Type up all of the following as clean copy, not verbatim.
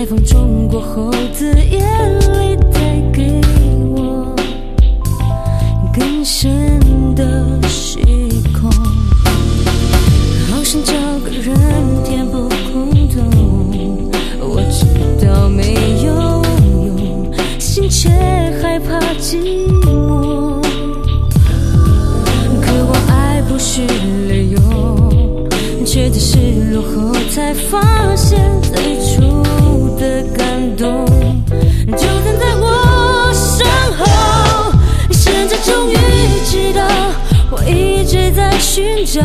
风中过后的夜里，带给我更深的虚空。好想找个人填补空洞，我知道没有用，心却害怕寂寞。渴望爱不是理由，却在失落后才发现最初的感动就站在我身后。现在终于知道，我一直在寻找，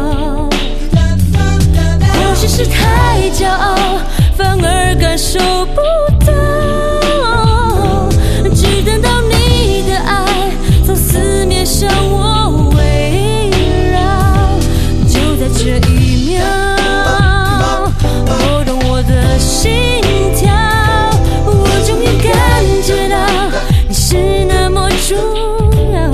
或许是太骄傲，反而感受不到。只等到你的爱从四面向我围绕，就在这一秒，拨动我的心跳。我终于感觉到你是那么重要，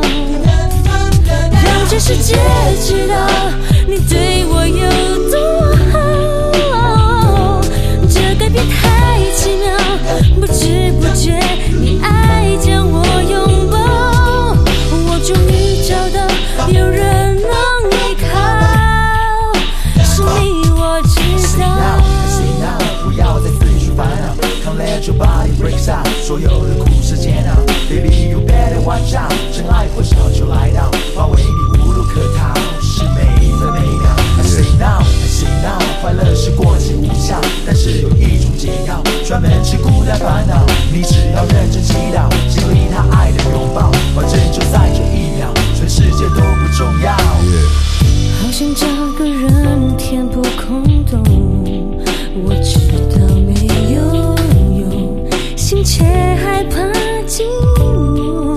让全世界知道你对我有多好。这改变太奇妙，不知不觉你爱将我拥抱。我终于找到有人能依靠，是你我知道。 不要再自寻烦恼 ，Can't let your body break out， 所有的苦涩煎熬 ，Baby you better watch out， 真爱或小就来到，包围你无路可逃，是每一分每秒。I say now， I say now， 快乐是过期无效，但是有一种解药，专门治孤单烦恼。你只要认真祈祷，经历他爱的拥抱，反正就在这一秒，全世界都不重要。 好想找个人填补空洞，我知道没有用，心却害怕寂寞。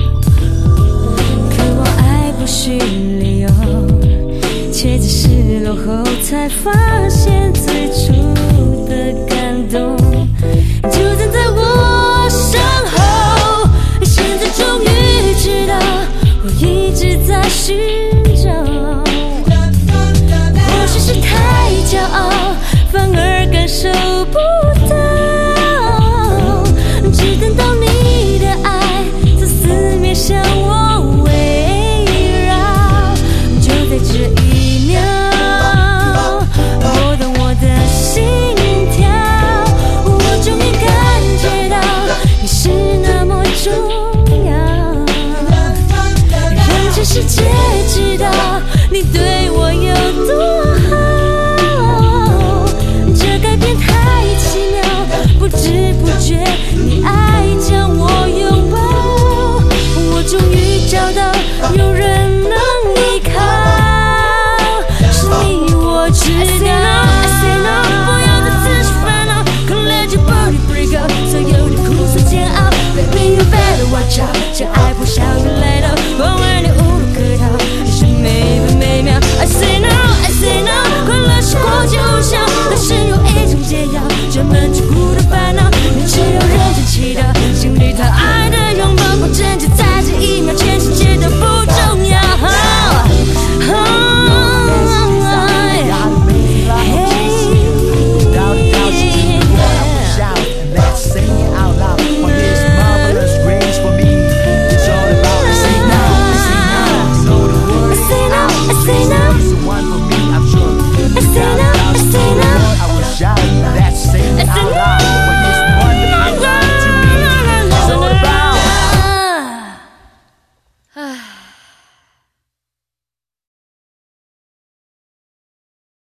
渴望爱不是理由，却在失落后才发现最初的感动就站在我身后。现在终于知道，我一直在寻找，或许是太骄傲，反而感受不到。只等到你的爱从四面向我围绕，就在这一秒，拨动我的心跳。我终于感觉到你是那么重要，让全世界知道你对我有多好。这改变太奇妙，不知不觉你爱将我拥抱。我终于找到有人能依靠，是你我知道。I say no， 不要再自寻烦恼 ，Can't let your body break out， 所有的苦涩煎熬 ，Baby you better watch out， 这爱不小，越来